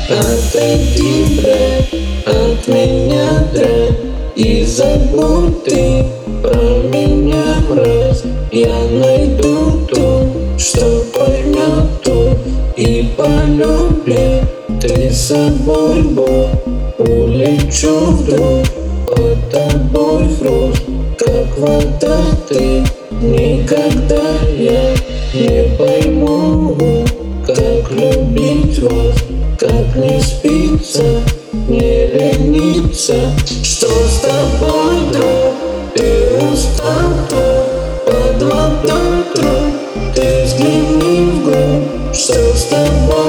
Отойди, брат, от меня, дрянь, и забудь ты про меня, мразь. Я найду ту, что поймет ту и полюбит. Ты с собой будь, улечу вдруг, под тобой хруст, как вода ты. Никогда я не пойму, как любить вас, как не спится, не лениться. Что с тобой, друг? Ты устал тут, под водой труд. Ты взгляни вглубь, что с тобой?